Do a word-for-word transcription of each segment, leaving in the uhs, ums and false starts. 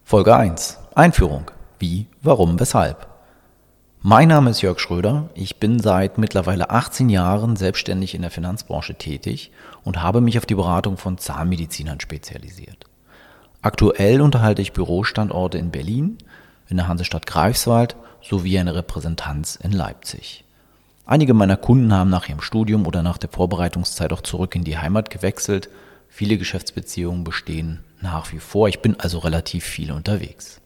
Folge eins. Einführung. Wie, warum, weshalb. Mein Name ist Jörg Schröder. Ich bin seit mittlerweile achtzehn Jahren selbstständig in der Finanzbranche tätig und habe mich auf die Beratung von Zahnmedizinern spezialisiert. Aktuell unterhalte ich Bürostandorte in Berlin, in der Hansestadt Greifswald sowie eine Repräsentanz in Leipzig. Einige meiner Kunden haben nach ihrem Studium oder nach der Vorbereitungszeit auch zurück in die Heimat gewechselt. Viele Geschäftsbeziehungen bestehen nach wie vor. Ich bin also relativ viel unterwegs.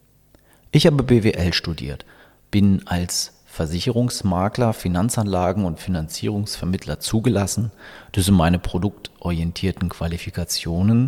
Ich habe B W L studiert, bin als Versicherungsmakler, Finanzanlagen- und Finanzierungsvermittler zugelassen. Das sind meine produktorientierten Qualifikationen.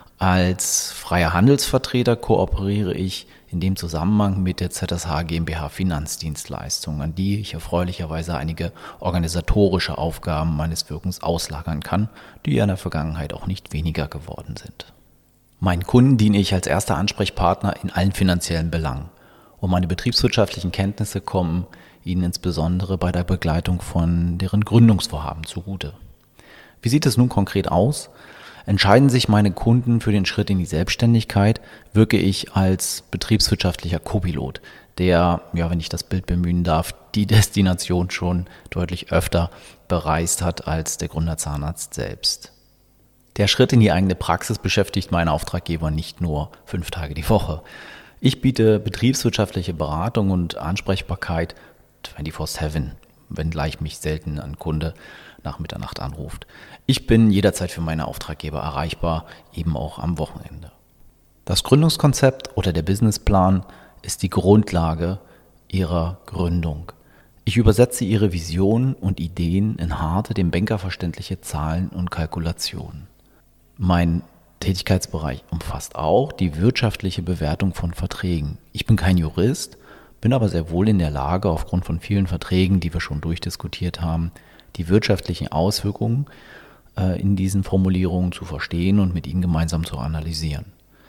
Als freier Handelsvertreter kooperiere ich in dem Zusammenhang mit der Z S H GmbH Finanzdienstleistungen, an die ich erfreulicherweise einige organisatorische Aufgaben meines Wirkens auslagern kann, die ja in der Vergangenheit auch nicht weniger geworden sind. Meinen Kunden diene ich als erster Ansprechpartner in allen finanziellen Belangen. Und meine betriebswirtschaftlichen Kenntnisse kommen ihnen insbesondere bei der Begleitung von deren Gründungsvorhaben zugute. Wie sieht es nun konkret aus? Entscheiden sich meine Kunden für den Schritt in die Selbstständigkeit, wirke ich als betriebswirtschaftlicher Co-Pilot, der, ja, wenn ich das Bild bemühen darf, die Destination schon deutlich öfter bereist hat als der Gründerzahnarzt selbst. Der Schritt in die eigene Praxis beschäftigt meine Auftraggeber nicht nur fünf Tage die Woche. Ich biete betriebswirtschaftliche Beratung und Ansprechbarkeit vierundzwanzig sieben, wenngleich mich selten ein Kunde nach Mitternacht anruft. Ich bin jederzeit für meine Auftraggeber erreichbar, eben auch am Wochenende. Das Gründungskonzept oder der Businessplan ist die Grundlage Ihrer Gründung. Ich übersetze Ihre Visionen und Ideen in harte, dem Banker verständliche Zahlen und Kalkulationen. Mein Tätigkeitsbereich umfasst auch die wirtschaftliche Bewertung von Verträgen. Ich bin kein Jurist, bin aber sehr wohl in der Lage, aufgrund von vielen Verträgen, die wir schon durchdiskutiert haben, die wirtschaftlichen Auswirkungen äh, in diesen Formulierungen zu verstehen und mit ihnen gemeinsam zu analysieren.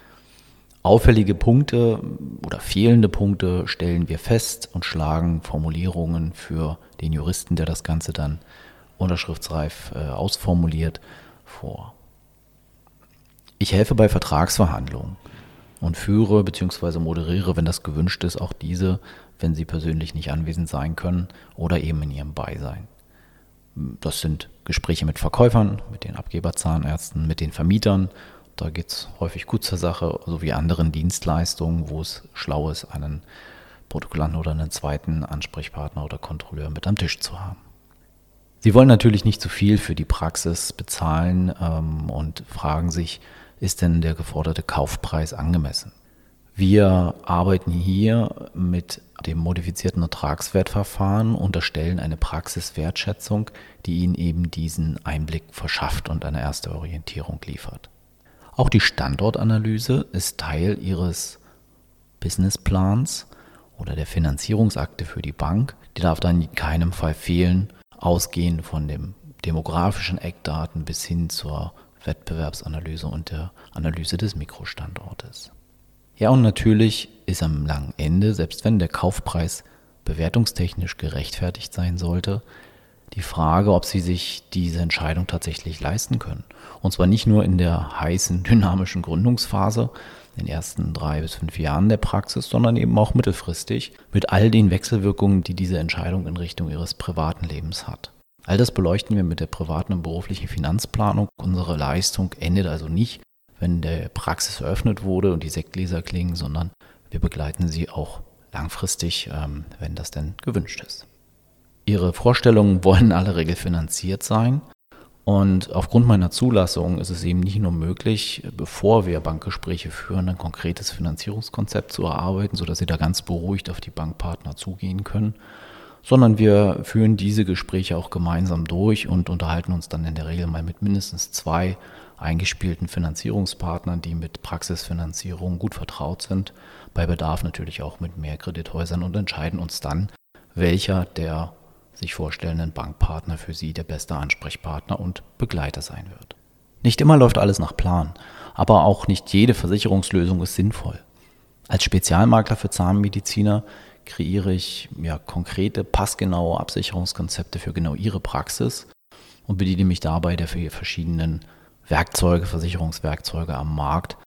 Auffällige Punkte oder fehlende Punkte stellen wir fest und schlagen Formulierungen für den Juristen, der das Ganze dann unterschriftsreif äh, ausformuliert, vor. Ich helfe bei Vertragsverhandlungen und führe bzw. moderiere, wenn das gewünscht ist, auch diese, wenn Sie persönlich nicht anwesend sein können oder eben in Ihrem Beisein. Das sind Gespräche mit Verkäufern, mit den Abgeberzahnärzten, mit den Vermietern. Da geht es häufig gut zur Sache, sowie anderen Dienstleistungen, wo es schlau ist, einen Protokollanten oder einen zweiten Ansprechpartner oder Kontrolleur mit am Tisch zu haben. Sie wollen natürlich nicht zu viel für die Praxis bezahlen ähm, und fragen sich, ist denn der geforderte Kaufpreis angemessen? Wir arbeiten hier mit dem modifizierten Ertragswertverfahren und erstellen eine Praxiswertschätzung, die Ihnen eben diesen Einblick verschafft und eine erste Orientierung liefert. Auch die Standortanalyse ist Teil Ihres Businessplans oder der Finanzierungsakte für die Bank. Die darf dann in keinem Fall fehlen, ausgehend von den demografischen Eckdaten bis hin zur Wettbewerbsanalyse und der Analyse des Mikrostandortes. Ja, und natürlich ist am langen Ende, selbst wenn der Kaufpreis bewertungstechnisch gerechtfertigt sein sollte, die Frage, ob Sie sich diese Entscheidung tatsächlich leisten können. Und zwar nicht nur in der heißen, dynamischen Gründungsphase, in den ersten drei bis fünf Jahren der Praxis, sondern eben auch mittelfristig mit all den Wechselwirkungen, die diese Entscheidung in Richtung Ihres privaten Lebens hat. All das beleuchten wir mit der privaten und beruflichen Finanzplanung. Unsere Leistung endet also nicht, wenn der Praxis eröffnet wurde und die Sektgläser klingen, sondern wir begleiten Sie auch langfristig, wenn das denn gewünscht ist. Ihre Vorstellungen wollen in aller Regel finanziert sein. Und aufgrund meiner Zulassung ist es eben nicht nur möglich, bevor wir Bankgespräche führen, ein konkretes Finanzierungskonzept zu erarbeiten, sodass Sie da ganz beruhigt auf die Bankpartner zugehen können, sondern wir führen diese Gespräche auch gemeinsam durch und unterhalten uns dann in der Regel mal mit mindestens zwei eingespielten Finanzierungspartnern, die mit Praxisfinanzierung gut vertraut sind, bei Bedarf natürlich auch mit mehr Kredithäusern und entscheiden uns dann, welcher der sich vorstellenden Bankpartner für Sie der beste Ansprechpartner und Begleiter sein wird. Nicht immer läuft alles nach Plan, aber auch nicht jede Versicherungslösung ist sinnvoll. Als Spezialmakler für Zahnmediziner kreiere ich ja, konkrete, passgenaue Absicherungskonzepte für genau Ihre Praxis und bediene mich dabei der verschiedenen Werkzeuge, Versicherungswerkzeuge am Markt,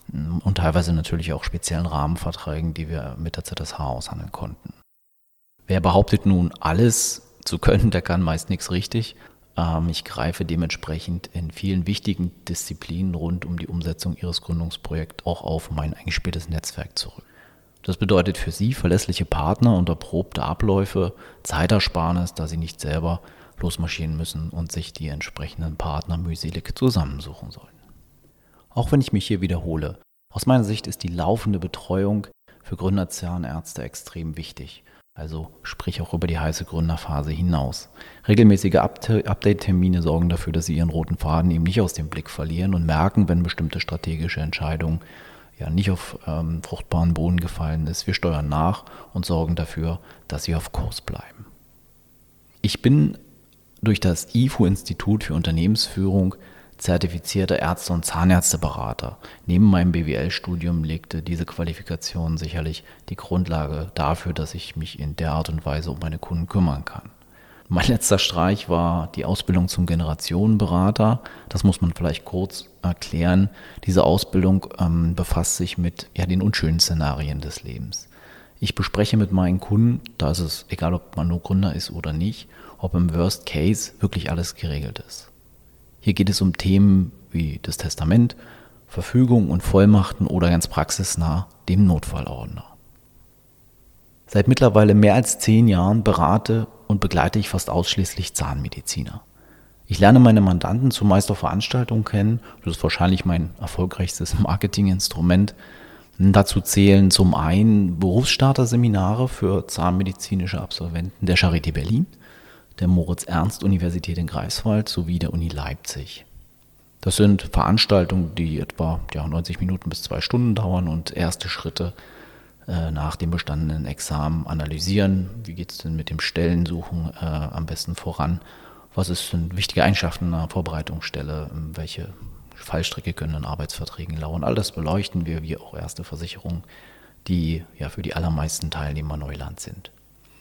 und teilweise natürlich auch speziellen Rahmenverträgen, die wir mit der Z S H aushandeln konnten. Wer behauptet nun, alles zu können, der kann meist nichts richtig. Ähm, ich greife dementsprechend in vielen wichtigen Disziplinen rund um die Umsetzung Ihres Gründungsprojekts auch auf mein eingespieltes Netzwerk zurück. Das bedeutet für Sie verlässliche Partner und erprobte Abläufe, Zeitersparnis, da Sie nicht selber losmarschieren müssen und sich die entsprechenden Partner mühselig zusammensuchen sollen. Auch wenn ich mich hier wiederhole, aus meiner Sicht ist die laufende Betreuung für Gründerzahnärzte extrem wichtig. Also sprich auch über die heiße Gründerphase hinaus. Regelmäßige Update-Termine sorgen dafür, dass Sie Ihren roten Faden eben nicht aus dem Blick verlieren und merken, wenn bestimmte strategische Entscheidungen ja nicht auf ähm, fruchtbaren Boden gefallen ist. Wir steuern nach und sorgen dafür, dass Sie auf Kurs bleiben. Ich bin durch das I F U-Institut für Unternehmensführung zertifizierter Ärzte- und Zahnärzteberater. Neben meinem B W L-Studium legte diese Qualifikation sicherlich die Grundlage dafür, dass ich mich in der Art und Weise um meine Kunden kümmern kann. Mein letzter Streich war die Ausbildung zum Generationenberater. Das muss man vielleicht kurz erklären. Diese Ausbildung ähm, befasst sich mit ja, den unschönen Szenarien des Lebens. Ich bespreche mit meinen Kunden, da ist es egal, ob man nur Gründer ist oder nicht, ob im Worst Case wirklich alles geregelt ist. Hier geht es um Themen wie das Testament, Verfügung und Vollmachten oder ganz praxisnah dem Notfallordner. Seit mittlerweile mehr als zehn Jahren berate und begleite ich fast ausschließlich Zahnmediziner. Ich lerne meine Mandanten zumeist auf Veranstaltungen kennen. Das ist wahrscheinlich mein erfolgreichstes Marketinginstrument. Dazu zählen zum einen Berufsstarter-Seminare für zahnmedizinische Absolventen der Charité Berlin, der Moritz-Ernst-Universität in Greifswald sowie der Uni Leipzig. Das sind Veranstaltungen, die etwa ja, neunzig Minuten bis zwei Stunden dauern und erste Schritte äh, nach dem bestandenen Examen analysieren. Wie geht es denn mit dem Stellensuchen äh, am besten voran? Was ist denn wichtige Eigenschaften einer Vorbereitungsstelle? Welche Fallstricke können in Arbeitsverträgen lauern? All das beleuchten wir, wie auch erste Versicherungen, die ja für die allermeisten Teilnehmer Neuland sind.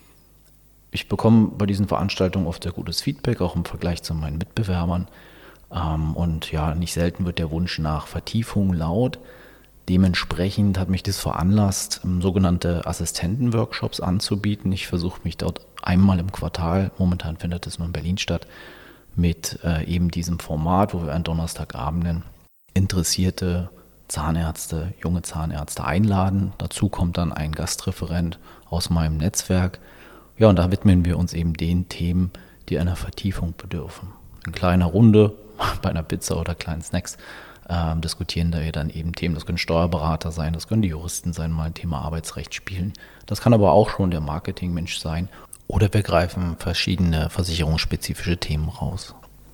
Ich bekomme bei diesen Veranstaltungen oft sehr gutes Feedback, auch im Vergleich zu meinen Mitbewerbern. Und ja, nicht selten wird der Wunsch nach Vertiefung laut. Dementsprechend hat mich das veranlasst, sogenannte Assistentenworkshops anzubieten. Ich versuche mich dort einmal im Quartal, momentan findet es nur in Berlin statt, mit eben diesem Format, wo wir an Donnerstagabenden interessierte Zahnärzte, junge Zahnärzte einladen. Dazu kommt dann ein Gastreferent aus meinem Netzwerk. Ja, und da widmen wir uns eben den Themen, die einer Vertiefung bedürfen. In kleiner Runde, bei einer Pizza oder kleinen Snacks, äh, diskutieren da wir dann eben Themen. Das können Steuerberater sein, das können die Juristen sein, mal ein Thema Arbeitsrecht spielen. Das kann aber auch schon der Marketingmensch sein. Oder wir greifen verschiedene versicherungsspezifische Themen raus.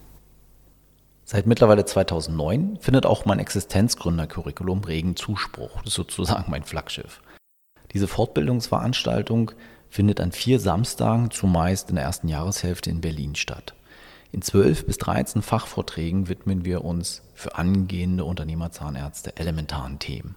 Seit mittlerweile zweitausendneun findet auch mein Existenzgründer-Curriculum regen Zuspruch. Das ist sozusagen mein Flaggschiff. Diese Fortbildungsveranstaltung findet an vier Samstagen zumeist in der ersten Jahreshälfte in Berlin statt. In zwölf bis dreizehn Fachvorträgen widmen wir uns für angehende Unternehmerzahnärzte elementaren Themen.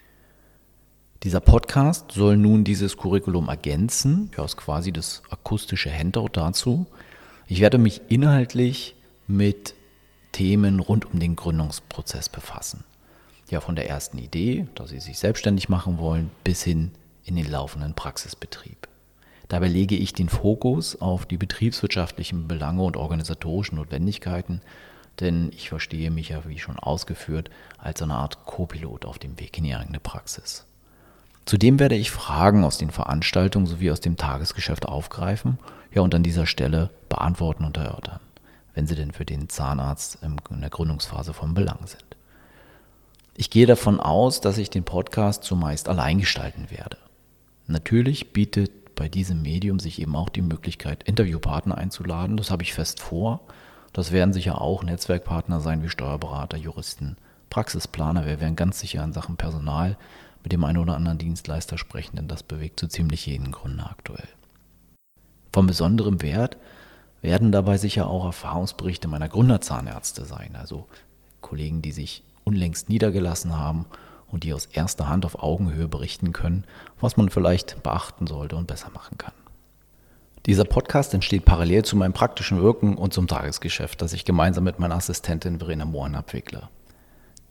Dieser Podcast soll nun dieses Curriculum ergänzen. Ja, ist quasi das akustische Handout dazu. Ich werde mich inhaltlich mit Themen rund um den Gründungsprozess befassen. Ja, von der ersten Idee, dass Sie sich selbstständig machen wollen, bis hin in den laufenden Praxisbetrieb. Dabei lege ich den Fokus auf die betriebswirtschaftlichen Belange und organisatorischen Notwendigkeiten, denn ich verstehe mich ja, wie schon ausgeführt, als eine Art Co-Pilot auf dem Weg in die eigene Praxis. Zudem werde ich Fragen aus den Veranstaltungen sowie aus dem Tagesgeschäft aufgreifen, ja, und an dieser Stelle beantworten und erörtern, wenn sie denn für den Zahnarzt in der Gründungsphase von Belang sind. Ich gehe davon aus, dass ich den Podcast zumeist allein gestalten werde. Natürlich bietet bei diesem Medium sich eben auch die Möglichkeit, Interviewpartner einzuladen. Das habe ich fest vor. Das werden sicher auch Netzwerkpartner sein wie Steuerberater, Juristen, Praxisplaner. Wir werden ganz sicher in Sachen Personal mit dem einen oder anderen Dienstleister sprechen, denn das bewegt so ziemlich jeden Gründer aktuell. Von besonderem Wert werden dabei sicher auch Erfahrungsberichte meiner Gründerzahnärzte sein, also Kollegen, die sich unlängst niedergelassen haben und die aus erster Hand auf Augenhöhe berichten können, was man vielleicht beachten sollte und besser machen kann. Dieser Podcast entsteht parallel zu meinem praktischen Wirken und zum Tagesgeschäft, das ich gemeinsam mit meiner Assistentin Verena Mohren abwickle.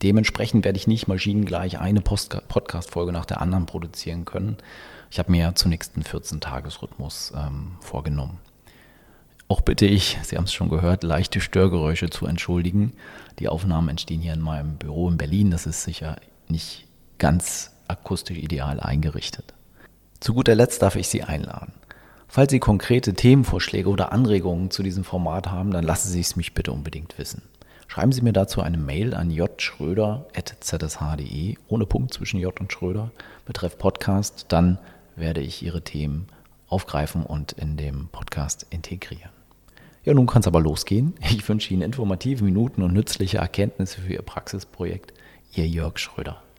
Dementsprechend werde ich nicht maschinengleich eine Post- Podcast-Folge nach der anderen produzieren können. Ich habe mir zunächst einen vierzehn-Tages-Rhythmus ähm, vorgenommen. Auch bitte ich, Sie haben es schon gehört, leichte Störgeräusche zu entschuldigen. Die Aufnahmen entstehen hier in meinem Büro in Berlin. Das ist sicher nicht ganz akustisch ideal eingerichtet. Zu guter Letzt darf ich Sie einladen. Falls Sie konkrete Themenvorschläge oder Anregungen zu diesem Format haben, dann lassen Sie es mich bitte unbedingt wissen. Schreiben Sie mir dazu eine Mail an j schröder at z s h punkt d e ohne Punkt zwischen J und Schröder, betreff Podcast. Dann werde ich Ihre Themen aufgreifen und in dem Podcast integrieren. Ja, nun kann es aber losgehen. Ich wünsche Ihnen informative Minuten und nützliche Erkenntnisse für Ihr Praxisprojekt. Ihr Jörg Schröder.